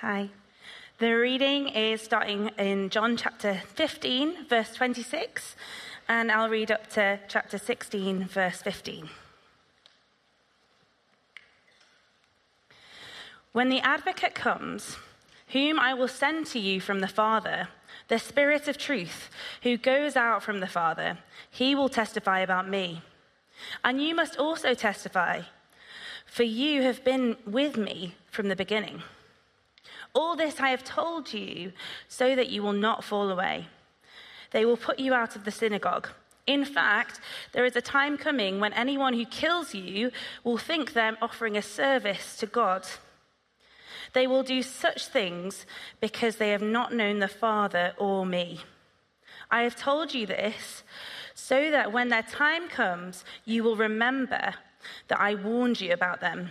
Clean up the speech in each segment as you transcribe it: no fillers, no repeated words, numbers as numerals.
Hi. The reading is starting in John chapter 15, verse 26, and I'll read up to chapter 16, verse 15. When the advocate comes, whom I will send to you from the Father, the Spirit of truth, who goes out from the Father, he will testify about me. And you must also testify, for you have been with me from the beginning. All this I have told you so that you will not fall away. They will put you out of the synagogue. In fact, there is a time coming when anyone who kills you will think them offering a service to God. They will do such things because they have not known the Father or me. I have told you this so that when their time comes, you will remember that I warned you about them.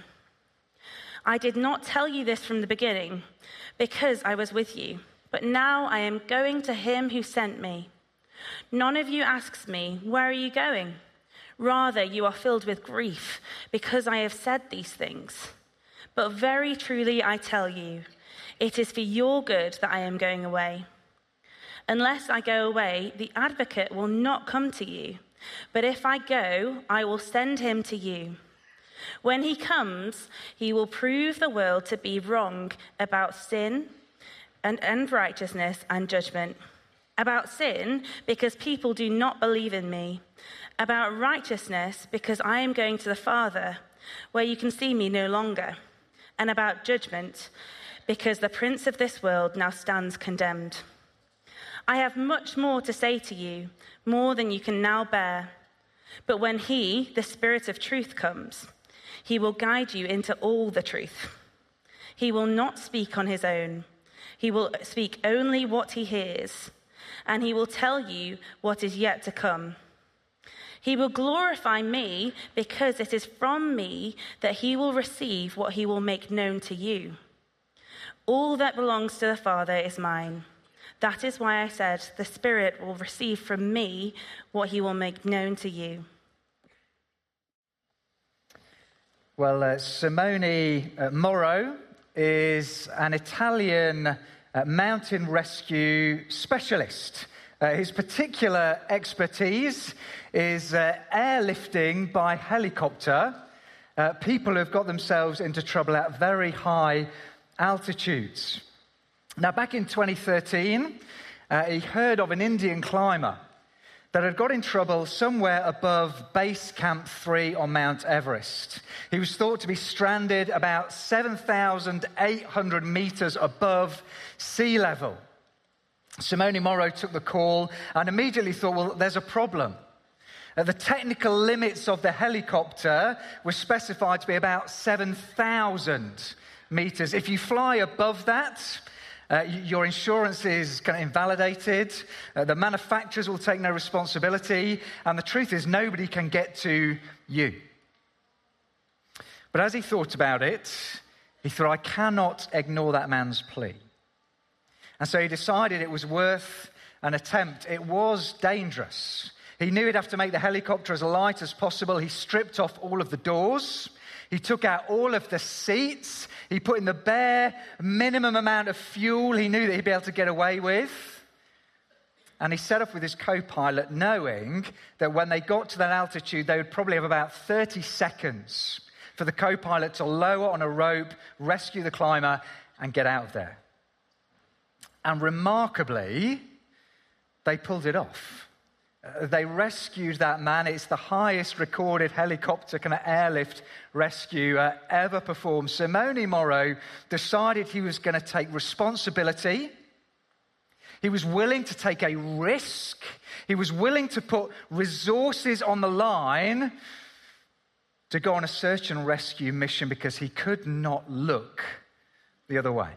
I did not tell you this from the beginning because I was with you, but now I am going to him who sent me. None of you asks me, where are you going? Rather, you are filled with grief because I have said these things. But very truly I tell you, it is for your good that I am going away. Unless I go away, the advocate will not come to you. But if I go, I will send him to you. When he comes, he will prove the world to be wrong about sin and righteousness and judgment. About sin, because people do not believe in me. About righteousness, because I am going to the Father, where you can see me no longer. And about judgment, because the prince of this world now stands condemned. I have much more to say to you, more than you can now bear. But when he, the Spirit of truth, comes, he will guide you into all the truth. He will not speak on his own. He will speak only what he hears, and he will tell you what is yet to come. He will glorify me because it is from me that he will receive what he will make known to you. All that belongs to the Father is mine. That is why I said the Spirit will receive from me what he will make known to you. Well, Simone Moro is an Italian mountain rescue specialist. His particular expertise is airlifting by helicopter people who have got themselves into trouble at very high altitudes. Now, back in 2013, he heard of an Indian climber that had got in trouble somewhere above Base Camp 3 on Mount Everest. He was thought to be stranded about 7,800 meters above sea level. Simone Moro took the call and immediately thought, well, there's a problem. The technical limits of the helicopter were specified to be about 7,000 meters. If you fly above that, your insurance is kind of invalidated. The manufacturers will take no responsibility. And the truth is, nobody can get to you. But as he thought about it, he thought, I cannot ignore that man's plea. And so he decided it was worth an attempt. It was dangerous. He knew he'd have to make the helicopter as light as possible. He stripped off all of the doors. He took out all of the seats. He put in the bare minimum amount of fuel he knew that he'd be able to get away with. And he set off with his co-pilot, knowing that when they got to that altitude, they would probably have about 30 seconds for the co-pilot to lower on a rope, rescue the climber, and get out of there. And remarkably, they pulled it off. They rescued that man. It's the highest recorded helicopter kind of airlift rescue ever performed. Simone Moro decided he was going to take responsibility. He was willing to take a risk. He was willing to put resources on the line to go on a search and rescue mission because he could not look the other way.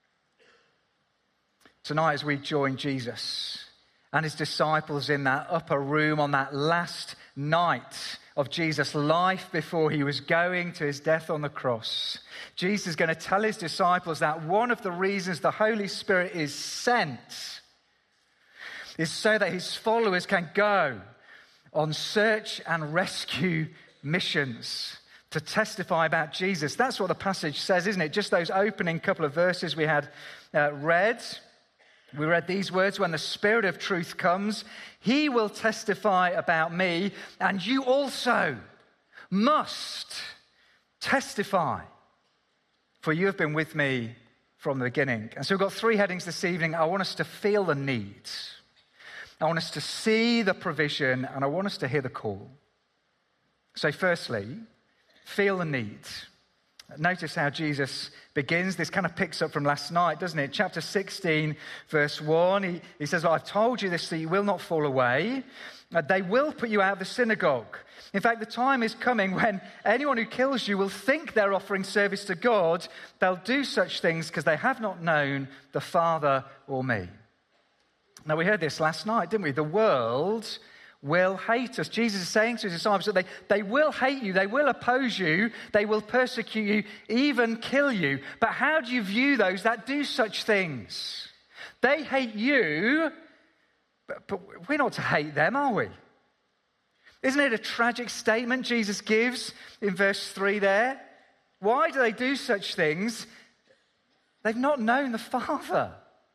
Tonight, as we join Jesus and his disciples in that upper room on that last night of Jesus' life before he was going to his death on the cross, Jesus is going to tell his disciples that one of the reasons the Holy Spirit is sent is so that his followers can go on search and rescue missions to to testify about Jesus. That's what the passage says, isn't it? Just those opening couple of verses we had read. We read these words, when the Spirit of truth comes, he will testify about me, and you also must testify, for you have been with me from the beginning. And so we've got three headings this evening. I want us to feel the need. I want us to see the provision, and I want us to hear the call. So firstly, feel the need. Notice how Jesus begins. This kind of picks up from last night, doesn't it? Chapter 16, verse 1, he says, I've told you this so you will not fall away. They will put you out of the synagogue. In fact, the time is coming when anyone who kills you will think they're offering service to God. They'll do such things because they have not known the Father or me. Now, we heard this last night, didn't we? The world will hate us. Jesus is saying to his disciples that they will hate you, they will oppose you, they will persecute you, even kill you. But how do you view those that do such things? They hate you, but we're not to hate them, are we? Isn't it a tragic statement Jesus gives in verse 3 there? Why do they do such things? They've not known the Father.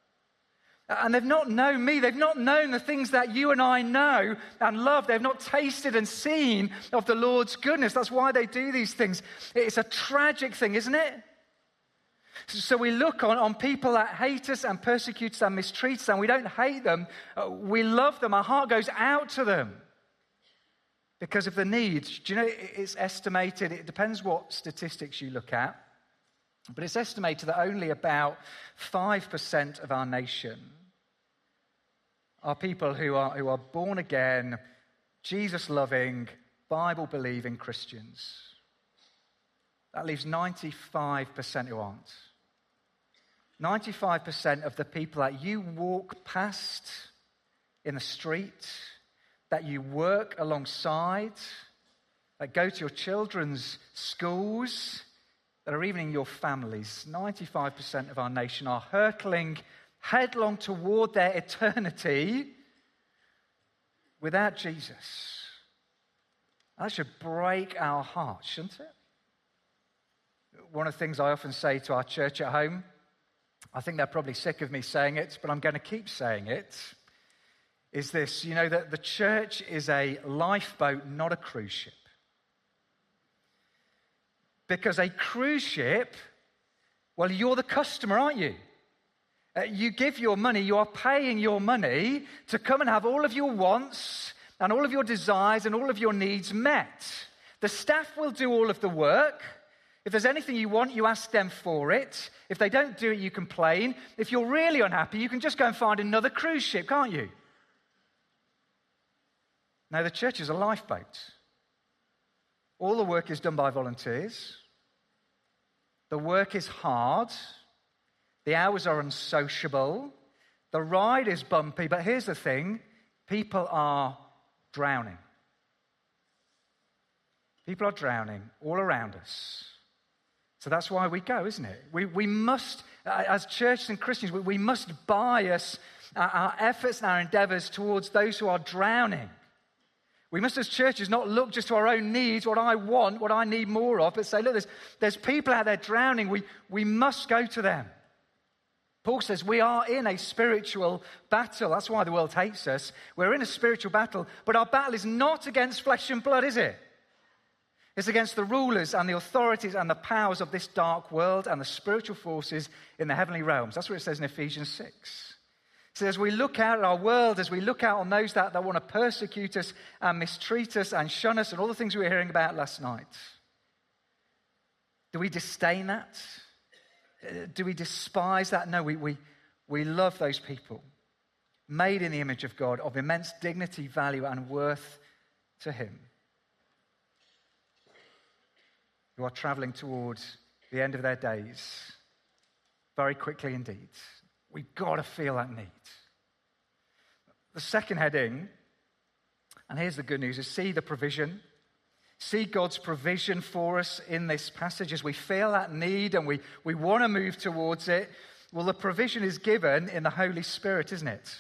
And they've not known me. They've not known the things that you and I know and love. They've not tasted and seen of the Lord's goodness. That's why they do these things. It's a tragic thing, isn't it? So we look on people that hate us and persecute us and mistreat us, and we don't hate them. We love them. Our heart goes out to them because of the need. Do you know, it's estimated, it depends what statistics you look at, but it's estimated that only about 5% of our nation are people who are born again, Jesus-loving, Bible-believing Christians. That leaves 95% who aren't. 95% of the people that you walk past in the street, that you work alongside, that go to your children's schools, that are even in your families, 95% of our nation are hurtling headlong toward their eternity without Jesus. That should break our hearts, shouldn't it? One of the things I often say to our church at home, I think they're probably sick of me saying it, but I'm going to keep saying it, is this: you know, that the church is a lifeboat, not a cruise ship. Because a cruise ship, well, you're the customer, aren't you? You give your money, you are paying your money to come and have all of your wants and all of your desires and all of your needs met. The staff will do all of the work. If there's anything you want, you ask them for it. If they don't do it, you complain. If you're really unhappy, you can just go and find another cruise ship, can't you? Now, the church is a lifeboat. All the work is done by volunteers. The work is hard. The hours are unsociable. The ride is bumpy. But here's the thing. People are drowning. People are drowning all around us. So that's why we go, isn't it? We must, as churches and Christians, we must bias our efforts and our endeavors towards those who are drowning. We must, as churches, not look just to our own needs, what I want, what I need more of, but say, look, there's people out there drowning. We must go to them. Paul says we are in a spiritual battle. That's why the world hates us. We're in a spiritual battle, but our battle is not against flesh and blood, is it? It's against the rulers and the authorities and the powers of this dark world and the spiritual forces in the heavenly realms. That's what it says in Ephesians 6. So as we look out at our world, as we look out on those that want to persecute us and mistreat us and shun us and all the things we were hearing about last night, do we disdain that? Do we despise that? No, we love those people, made in the image of God, of immense dignity, value, and worth to Him, who are traveling towards the end of their days very quickly indeed. We've got to feel that need. The second heading, and here's the good news, is see the provision. See God's provision for us in this passage as we feel that need and we want to move towards it. Well, the provision is given in the Holy Spirit, isn't it?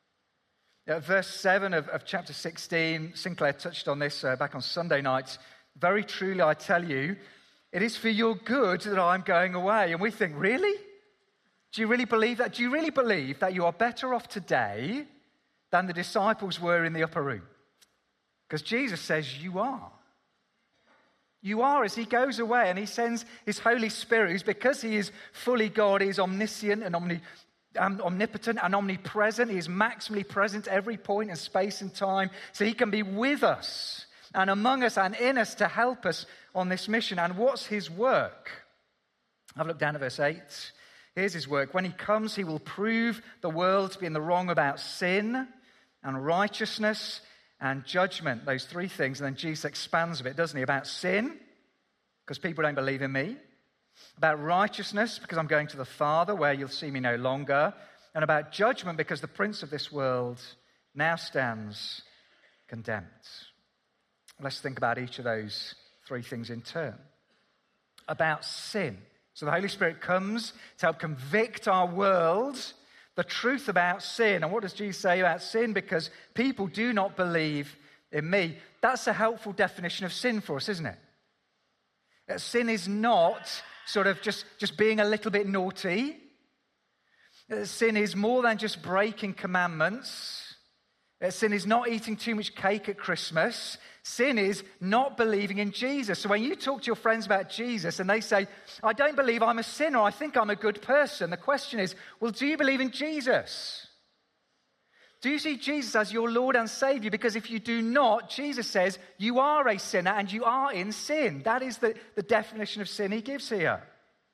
Verse 7 of chapter 16, Sinclair touched on this back on Sunday night. Very truly, I tell you, it is for your good that I'm going away. And we think, really? Do you really believe that? Do you really believe that you are better off today than the disciples were in the upper room? Because Jesus says you are. You are, as he goes away and he sends his Holy Spirit, who's, because he is fully God, he is omniscient and omnipotent and omnipresent. He is maximally present at every point in space and time. So he can be with us and among us and in us to help us on this mission. And what's his work? Have a look down at verse 8. Here's his work. When he comes, he will prove the world to be in the wrong about sin and righteousness and judgment. Those three things. And then Jesus expands a bit, doesn't he? About sin, because people don't believe in me. About righteousness, because I'm going to the Father, where you'll see me no longer. And about judgment, because the prince of this world now stands condemned. Let's think about each of those three things in turn. About sin. So the Holy Spirit comes to help convict our world, the truth about sin. And what does Jesus say about sin? Because people do not believe in me. That's a helpful definition of sin for us, isn't it? That sin is not sort of just being a little bit naughty. Sin is more than just breaking commandments. Sin is not eating too much cake at Christmas. Sin is not believing in Jesus. So when you talk to your friends about Jesus and they say, I don't believe I'm a sinner, I think I'm a good person, the question is, well, do you believe in Jesus? Do you see Jesus as your Lord and Savior? Because if you do not, Jesus says you are a sinner and you are in sin. That is the definition of sin he gives here.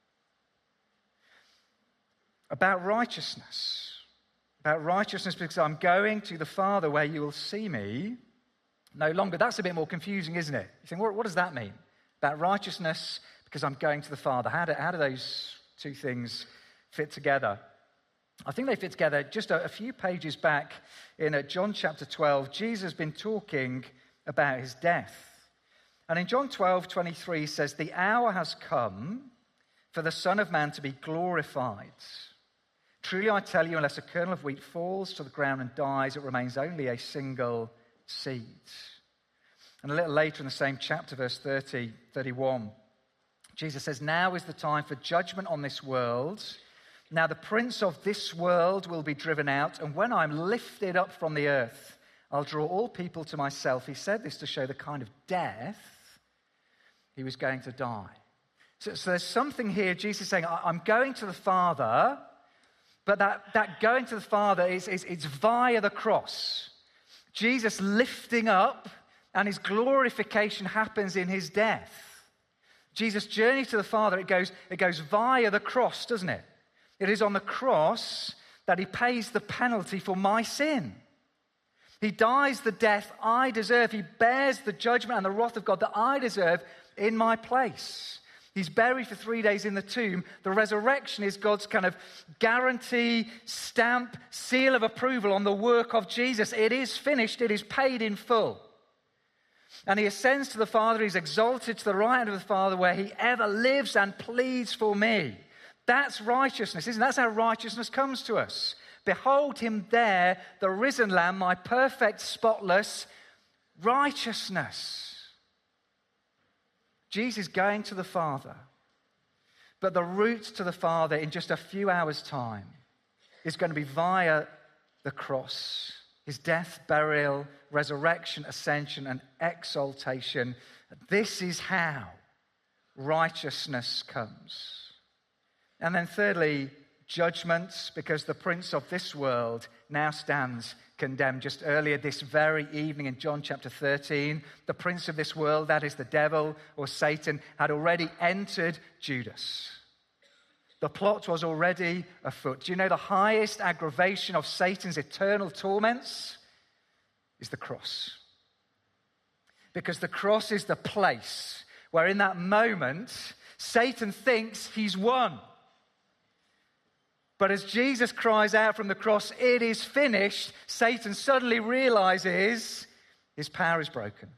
About righteousness. About righteousness, because I'm going to the Father where you will see me no longer. That's a bit more confusing, isn't it? You think, what does that mean? About righteousness, because I'm going to the Father. How do those two things fit together? I think they fit together just a few pages back in John chapter 12. Jesus has been talking about his death. And in John 12:23 he says, the hour has come for the Son of Man to be glorified. Truly I tell you, unless a kernel of wheat falls to the ground and dies, it remains only a single seed. And a little later in the same chapter, verse 31, Jesus says, now is the time for judgment on this world. Now the prince of this world will be driven out, and when I'm lifted up from the earth, I'll draw all people to myself. He said this to show the kind of death he was going to die. So there's something here, Jesus is saying, I'm going to the Father, but that going to the Father it's via the cross. Jesus lifting up, and his glorification happens in his death. Jesus' journey to the Father, it goes via the cross, doesn't it? It is on the cross that he pays the penalty for my sin. He dies the death I deserve. He bears the judgment and the wrath of God that I deserve in my place. He's buried for 3 days in the tomb. The resurrection is God's kind of guarantee, stamp, seal of approval on the work of Jesus. It is finished. It is paid in full. And he ascends to the Father. He's exalted to the right hand of the Father where he ever lives and pleads for me. That's righteousness, isn't it? That's how righteousness comes to us. Behold him there, the risen Lamb, my perfect, spotless righteousness. Jesus going to the Father, but the route to the Father in just a few hours' time is going to be via the cross. His death, burial, resurrection, ascension, and exaltation. This is how righteousness comes. And then thirdly, judgment, because the prince of this world now stands condemned. Just earlier this very evening in John chapter 13, the prince of this world, that is the devil or Satan, had already entered Judas. The plot was already afoot. Do you know the highest aggravation of Satan's eternal torments is the cross? Because the cross is the place where in that moment Satan thinks he's won. But as Jesus cries out from the cross, it is finished, Satan suddenly realizes his power is broken.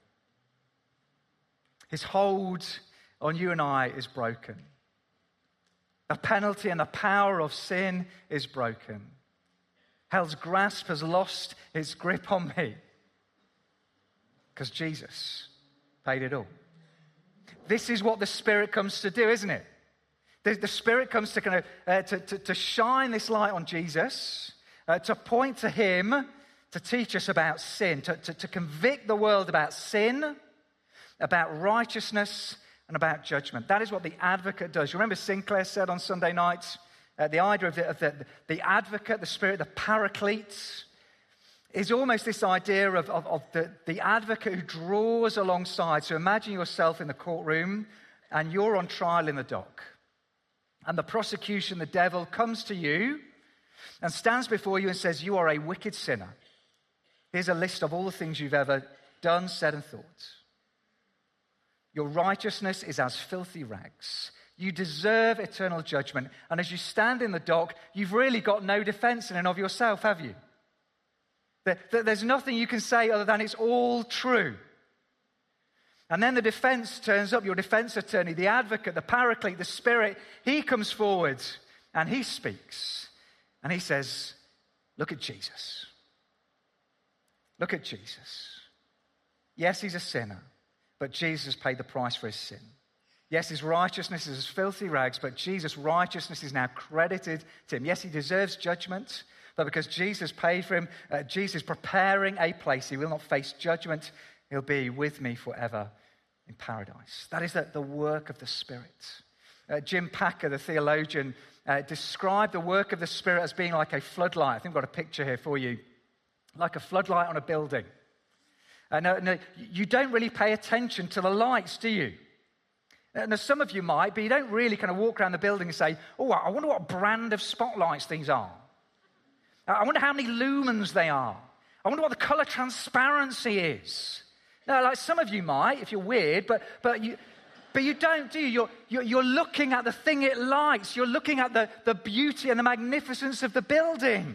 His hold on you and I is broken. The penalty and the power of sin is broken. Hell's grasp has lost its grip on me. Because Jesus paid it all. This is what the Spirit comes to do, isn't it? The Spirit comes to kind of to shine this light on Jesus, to point to him, to teach us about sin, to convict the world about sin, about righteousness, and about judgment. That is what the advocate does. You remember Sinclair said on Sunday nights, the idea of the advocate, the Spirit, the paraclete, is almost this idea of the advocate who draws alongside. So imagine yourself in the courtroom and you're on trial in the dock. And the prosecution, the devil, comes to you and stands before you and says, you are a wicked sinner. Here's a list of all the things you've ever done, said, and thought. Your righteousness is as filthy rags. You deserve eternal judgment. And as you stand in the dock, you've really got no defense in and of yourself, have you? There's nothing you can say other than it's all true. And then the defense turns up, your defense attorney, the advocate, the paraclete, the Spirit. He comes forward and he speaks. And he says, look at Jesus. Look at Jesus. Yes, he's a sinner, but Jesus paid the price for his sin. Yes, his righteousness is as filthy rags, but Jesus' righteousness is now credited to him. Yes, he deserves judgment, but because Jesus paid for him, Jesus is preparing a place. He will not face judgment. He'll be with me forever in paradise. That is the work of the Spirit. Jim Packer, the theologian, described the work of the Spirit as being like a floodlight. I think I've got a picture here for you. Like a floodlight on a building. No, you don't really pay attention to the lights, do you? Now, some of you might, but you don't really kind of walk around the building and say, oh, I wonder what brand of spotlights these are. I wonder how many lumens they are. I wonder what the color transparency is. Now, like some of you might, if you're weird, but you don't, do you? You're looking at the thing it lights. You're looking at the beauty and the magnificence of the building.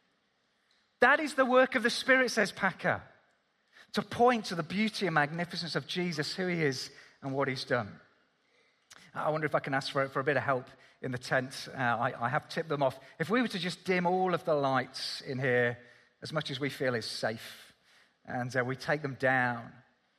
That is the work of the Spirit, says Packer, to point to the beauty and magnificence of Jesus, who he is and what he's done. I wonder if I can ask for a bit of help in the tent. I have tipped them off. If we were to just dim all of the lights in here as much as we feel is safe, and we take them down,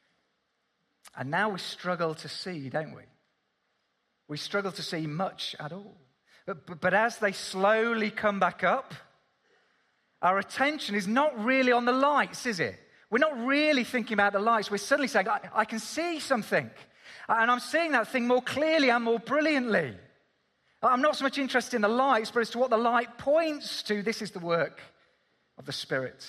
and now we struggle to see, don't we? We struggle to see much at all. But as they slowly come back up, our attention is not really on the lights, is it? We're not really thinking about the lights. We're suddenly saying, I can see something. And I'm seeing that thing more clearly and more brilliantly. I'm not so much interested in the lights, but as to what the light points to. This is the work of the Spirit.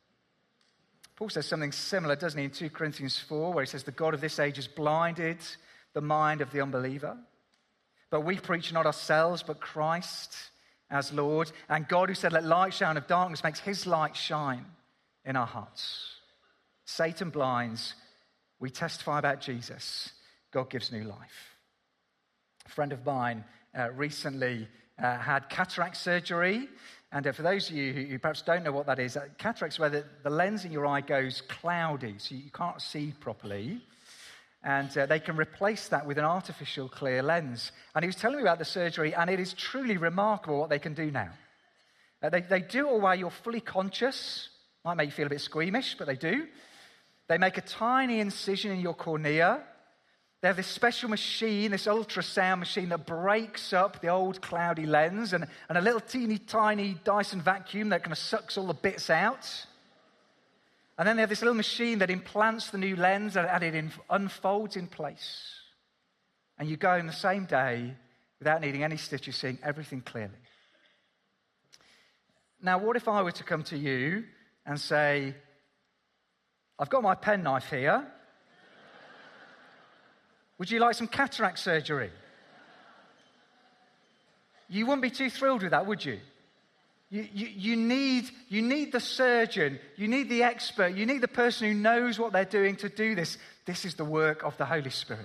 Paul says something similar, doesn't he, in 2 Corinthians 4, where he says, the God of this age has blinded the mind of the unbeliever. But we preach not ourselves, but Christ as Lord. And God, who said, let light shine out of darkness, makes his light shine in our hearts. Satan blinds. We testify about Jesus. God gives new life. A friend of mine recently had cataract surgery. And for those of you who perhaps don't know what that is, cataract's where the lens in your eye goes cloudy, so you can't see properly. And they can replace that with an artificial clear lens. And he was telling me about the surgery, and it is truly remarkable what they can do now. They do it while you're fully conscious. Might make you feel a bit squeamish, but they do. They make a tiny incision in your cornea. They have this special machine, this ultrasound machine that breaks up the old cloudy lens, and a little teeny tiny Dyson vacuum that kind of sucks all the bits out. And then they have this little machine that implants the new lens and it unfolds in place. And you go in the same day without needing any stitches, seeing everything clearly. Now, what if I were to come to you and say, I've got my penknife here. Would you like some cataract surgery? You wouldn't be too thrilled with that, would you? You need the surgeon, you need the expert, you need the person who knows what they're doing to do this. This is the work of the Holy Spirit.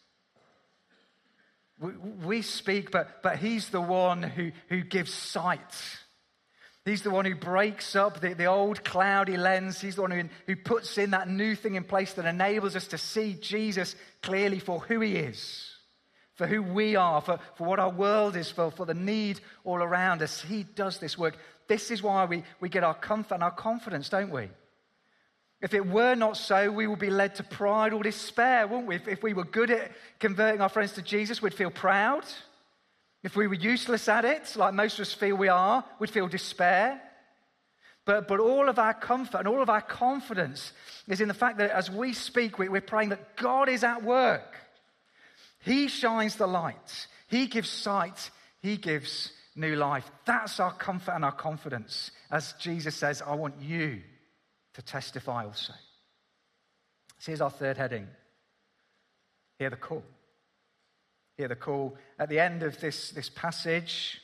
We speak, but he's the one who gives sight. He's the one who breaks up the old cloudy lens. He's the one who puts in that new thing in place that enables us to see Jesus clearly for who he is, for who we are, for what our world is, for the need all around us. He does this work. This is why we get our comfort and our confidence, don't we? If it were not so, we would be led to pride or despair, wouldn't we? If we were good at converting our friends to Jesus, we'd feel proud. If we were useless at it, like most of us feel we are, we'd feel despair. But all of our comfort and all of our confidence is in the fact that as we speak, we're praying that God is at work. He shines the light. He gives sight. He gives new life. That's our comfort and our confidence. As Jesus says, I want you to testify also. So here's our third heading. Hear the call. Hear the call. At the end of this passage,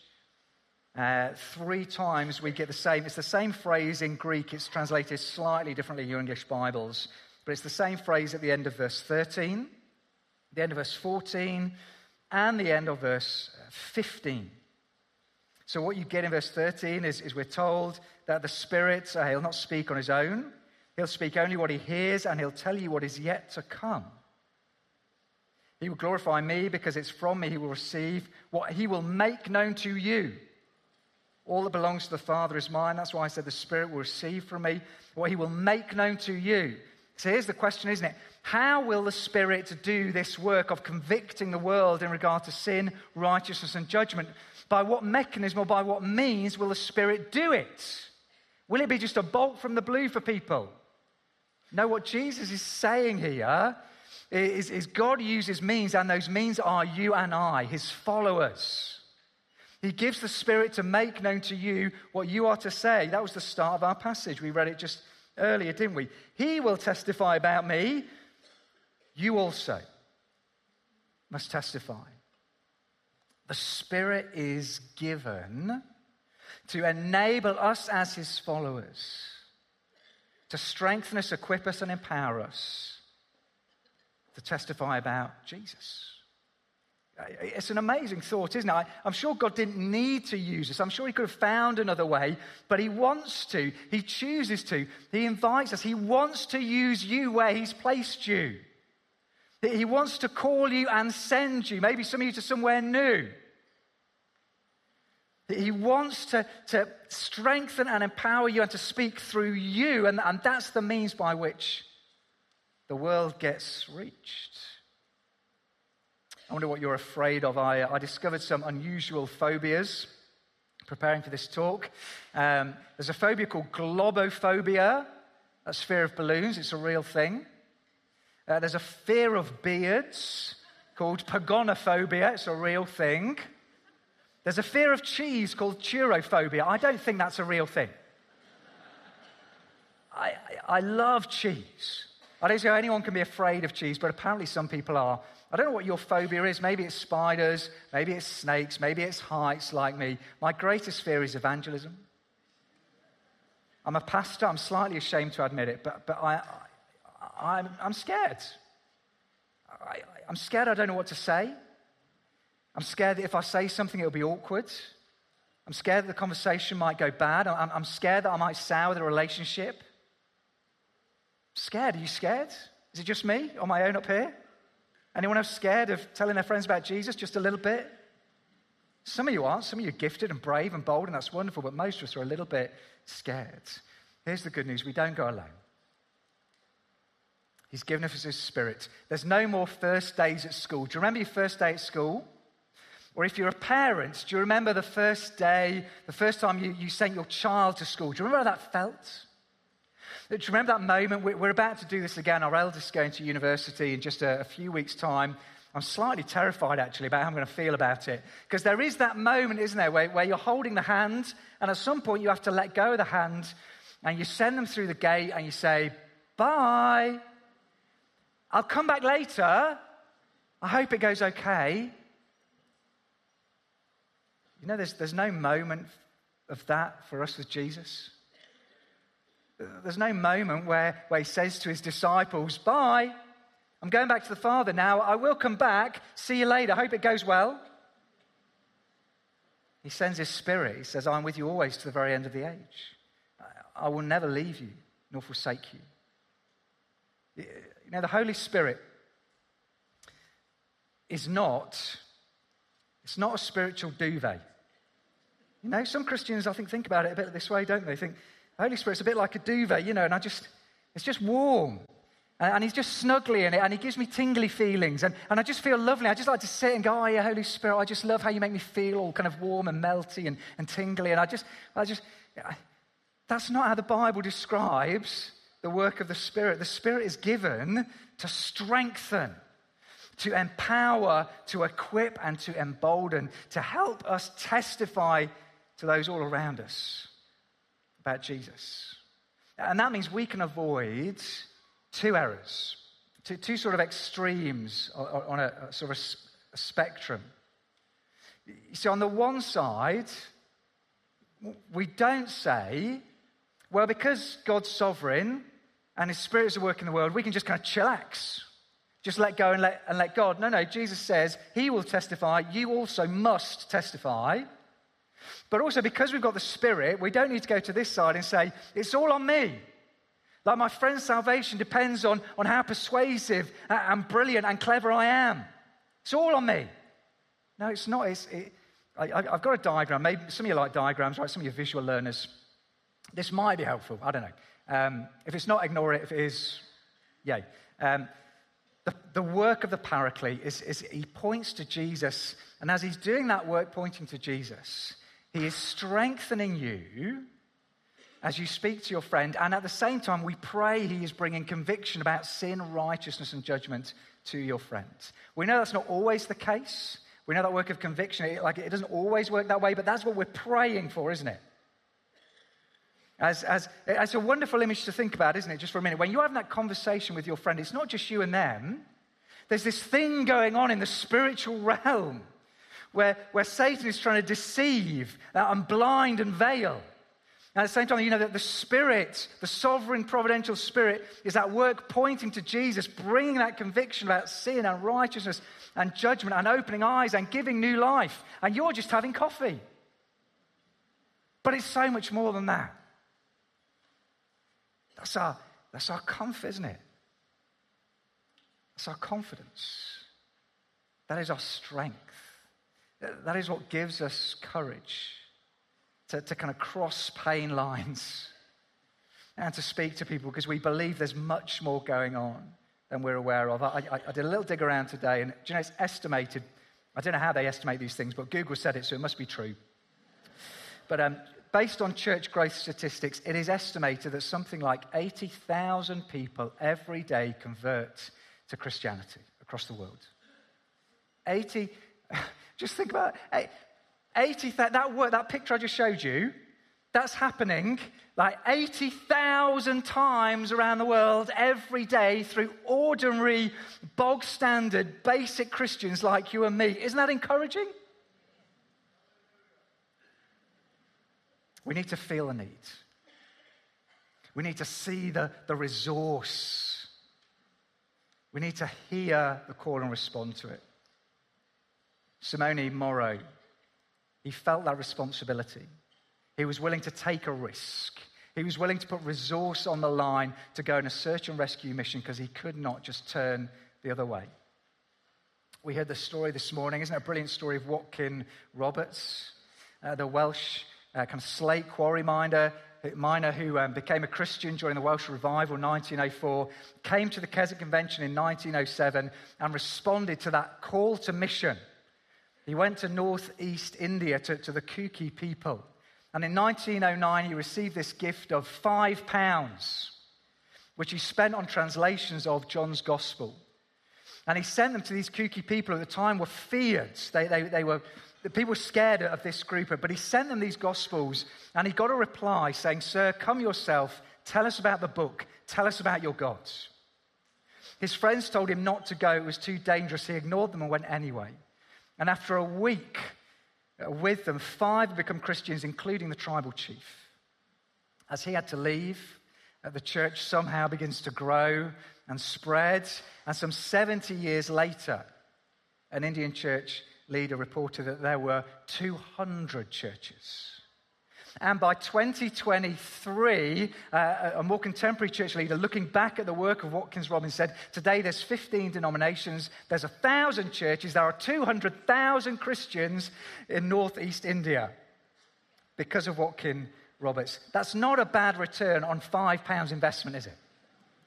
3 times we get the same. It's the same phrase in Greek. It's translated slightly differently in your English Bibles. But it's the same phrase at the end of verse 13, the end of verse 14, and the end of verse 15. So what you get in verse 13 is we're told that the Spirit, he'll not speak on his own. He'll speak only what he hears, and he'll tell you what is yet to come. He will glorify me because it's from me he will receive what he will make known to you. All that belongs to the Father is mine. That's why I said the Spirit will receive from me what he will make known to you. So here's the question, isn't it? How will the Spirit do this work of convicting the world in regard to sin, righteousness, and judgment? By what mechanism or by what means will the Spirit do it? Will it be just a bolt from the blue for people? No, what Jesus is saying here is God uses means, and those means are you and I, his followers. He gives the Spirit to make known to you what you are to say. That was the start of our passage. We read it just earlier, didn't we? He will testify about me. You also must testify. The Spirit is given to enable us as his followers, to strengthen us, equip us, and empower us to testify about Jesus. It's an amazing thought, isn't it? I'm sure God didn't need to use us. I'm sure he could have found another way, but he wants to. He chooses to. He invites us. He wants to use you where he's placed you. He wants to call you and send you, maybe some of you to somewhere new. He wants to strengthen and empower you and to speak through you, and that's the means by which the world gets reached. I wonder what you're afraid of. I discovered some unusual phobias preparing for this talk. There's a phobia called globophobia. That's fear of balloons. It's a real thing. There's a fear of beards called pagonophobia. It's a real thing. There's a fear of cheese called churrophobia. I don't think that's a real thing. I love cheese. I don't know how anyone can be afraid of cheese, but apparently some people are. I don't know what your phobia is. Maybe it's spiders, maybe it's snakes, maybe it's heights like me. My greatest fear is evangelism. I'm a pastor. I'm slightly ashamed to admit it, but I'm scared. I'm scared I don't know what to say. I'm scared that if I say something, it'll be awkward. I'm scared that the conversation might go bad. I'm scared that I might sour the relationship. I'm scared. Are you scared? Is it just me on my own up here? Anyone else scared of telling their friends about Jesus just a little bit? Some of you aren't. Some of you are gifted and brave and bold, and that's wonderful, but most of us are a little bit scared. Here's the good news. We don't go alone. He's given us his Spirit. There's no more first days at school. Do you remember your first day at school? Or if you're a parent, do you remember the first day, the first time you sent your child to school? Do you remember how that felt? Do you remember that moment? We're about to do this again. Our eldest is going to university in just a few weeks' time. I'm slightly terrified, actually, about how I'm going to feel about it. Because there is that moment, isn't there, where you're holding the hand, and at some point you have to let go of the hand, and you send them through the gate, and you say, bye. I'll come back later. I hope it goes okay. You know, there's no moment of that for us with Jesus. There's no moment where he says to his disciples, bye, I'm going back to the Father now. I will come back. See you later. Hope it goes well. He sends his Spirit. He says, I'm with you always to the very end of the age. I will never leave you nor forsake you. You know, the Holy Spirit it's not a spiritual duvet. You know, some Christians, I think about it a bit this way, don't they? Think, the Holy Spirit's a bit like a duvet, you know, and it's It's just warm. And he's just snuggly in it, and he gives me tingly feelings. And I just feel lovely. I just like to sit and go, oh, yeah, Holy Spirit, I just love how you make me feel all kind of warm and melty and tingly. And that's not how the Bible describes the work of the Spirit. The Spirit is given to strengthen, to empower, to equip, and to embolden, to help us testify to those all around us about Jesus. And that means we can avoid two errors, two sort of extremes on a sort of a spectrum. You see, on the one side, we don't say, well, because God's sovereign and his Spirit is at work in the world, we can just kind of chillax. Just let go and let God. No, Jesus says he will testify. You also must testify. But also because we've got the Spirit, we don't need to go to this side and say, it's all on me. Like my friend's salvation depends on how persuasive and brilliant and clever I am. It's all on me. No, it's not. I've got a diagram. Maybe some of you like diagrams, right? Some of you visual learners. This might be helpful. I don't know. If it's not, ignore it. If it is, yay. The work of the Paraclete is he points to Jesus. And as he's doing that work pointing to Jesus, he is strengthening you as you speak to your friend, and at the same time, we pray he is bringing conviction about sin, righteousness, and judgment to your friend. We know that's not always the case. We know that work of conviction, it doesn't always work that way, but that's what we're praying for, isn't it? It's a wonderful image to think about, isn't it, just for a minute. When you're having that conversation with your friend, it's not just you and them. There's this thing going on in the spiritual realm where Satan is trying to deceive and blind and veil. And at the same time, you know that the Spirit, the sovereign providential Spirit, is at work pointing to Jesus, bringing that conviction about sin and righteousness and judgment and opening eyes and giving new life. And you're just having coffee. But it's so much more than that. That's our comfort, isn't it? That's our confidence. That is our strength. That is what gives us courage. To kind of cross pain lines and to speak to people because we believe there's much more going on than we're aware of. I did a little dig around today, and do you know, it's estimated, I don't know how they estimate these things, but Google said it, so it must be true. But based on church growth statistics, it is estimated that something like 80,000 people every day convert to Christianity across the world. Just think about it. 80,000, that picture I just showed you, that's happening like 80,000 times around the world every day through ordinary, bog standard, basic Christians like you and me. Isn't that encouraging? We need to feel the need. We need to see the resource. We need to hear the call and respond to it. Simone Morrow, he felt that responsibility. He was willing to take a risk. He was willing to put resource on the line to go on a search and rescue mission because he could not just turn the other way. We heard the story this morning. Isn't it a brilliant story of Watkin Roberts, the Welsh kind of slate quarry miner who became a Christian during the Welsh Revival in 1904, came to the Keswick Convention in 1907 and responded to that call to mission. He went to northeast India, to the Kuki people. And in 1909, he received this gift of £5, which he spent on translations of John's Gospel. And he sent them to these Kuki people who at the time were feared. The people were scared of this group, but he sent them these Gospels, and he got a reply saying, "Sir, come yourself, tell us about the book, tell us about your gods." His friends told him not to go, it was too dangerous. He ignored them and went anyway. And after a week with them, 5 had become Christians, including the tribal chief. As he had to leave, the church somehow begins to grow and spread. And some 70 years later, an Indian church leader reported that there were 200 churches. And by 2023, a more contemporary church leader looking back at the work of Watkins Robbins said, today there's 15 denominations, there's 1,000 churches, there are 200,000 Christians in northeast India because of Watkin Roberts. That's not a bad return on £5 investment, is it?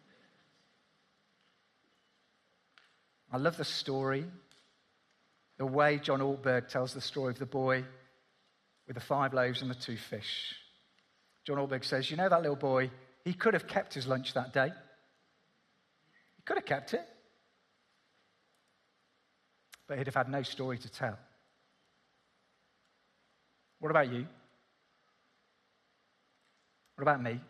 I love the story, the way John Ortberg tells the story of the boy with the 5 loaves and the 2 fish. John Ortberg says, you know that little boy, he could have kept his lunch that day. He could have kept it. But he'd have had no story to tell. What about you? What about me?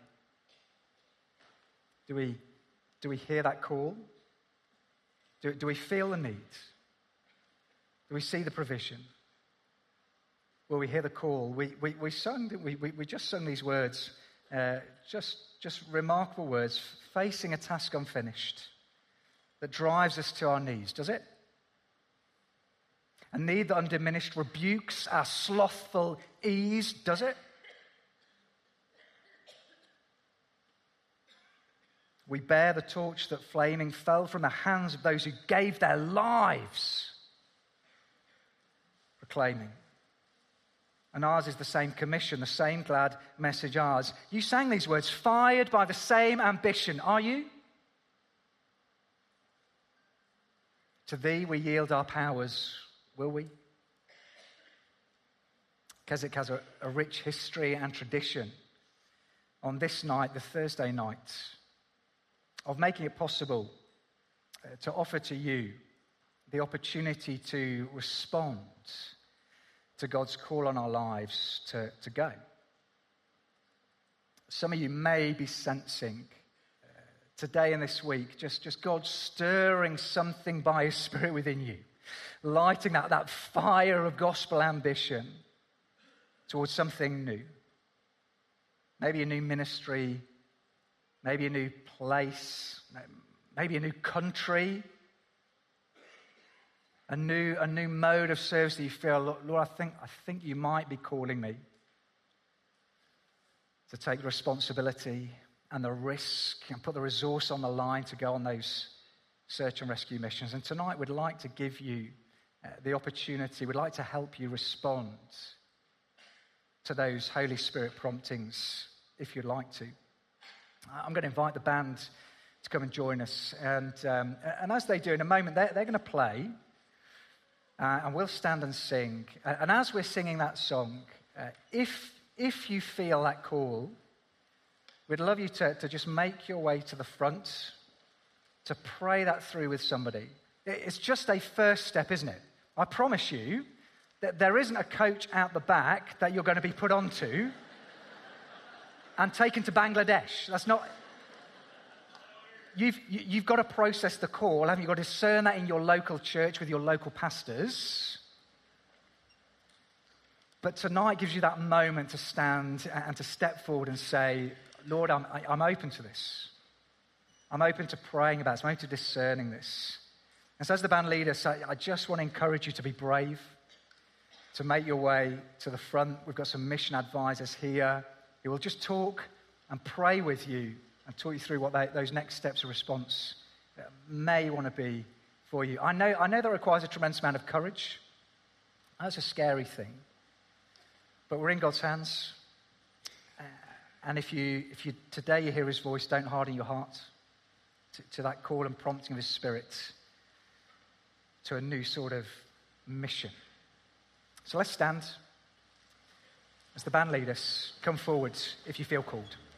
Do we hear that call? Do we feel the need? Do we see the provision? Will we hear the call? We just sung these words, just remarkable words, facing a task unfinished that drives us to our knees, does it? A need that undiminished rebukes our slothful ease, does it? We bear the torch that flaming fell from the hands of those who gave their lives, proclaiming. And ours is the same commission, the same glad message ours. You sang these words, fired by the same ambition. Are you? To thee we yield our powers, will we? Keswick has a rich history and tradition on this night, the Thursday night, of making it possible to offer to you the opportunity to respond to God's call on our lives to go. Some of you may be sensing today and this week just God stirring something by His Spirit within you, lighting that fire of gospel ambition towards something new. Maybe a new ministry, maybe a new place, maybe a new country, a new mode of service that you feel, Lord, I think you might be calling me to take the responsibility and the risk and put the resource on the line to go on those search and rescue missions. And tonight we'd like to give you the opportunity, we'd like to help you respond to those Holy Spirit promptings if you'd like to. I'm going to invite the band to come and join us. And as they do in a moment, they're going to play. And we'll stand and sing. And as we're singing that song, if you feel that call, we'd love you to just make your way to the front, to pray that through with somebody. It's just a first step, isn't it? I promise you that there isn't a coach out the back that you're going to be put onto and taken to Bangladesh. That's not... You've got to process the call, haven't you? You've got to discern that in your local church with your local pastors. But tonight gives you that moment to stand and to step forward and say, Lord, I'm open to this. I'm open to praying about this. I'm open to discerning this. And so as the band lead us, I just want to encourage you to be brave, to make your way to the front. We've got some mission advisors here who will just talk and pray with you and talk you through what those next steps of response may want to be for you. I know that requires a tremendous amount of courage. That's a scary thing. But we're in God's hands. And if you today you hear His voice, don't harden your heart to that call and prompting of His Spirit to a new sort of mission. So let's stand as the band lead us. Come forward if you feel called.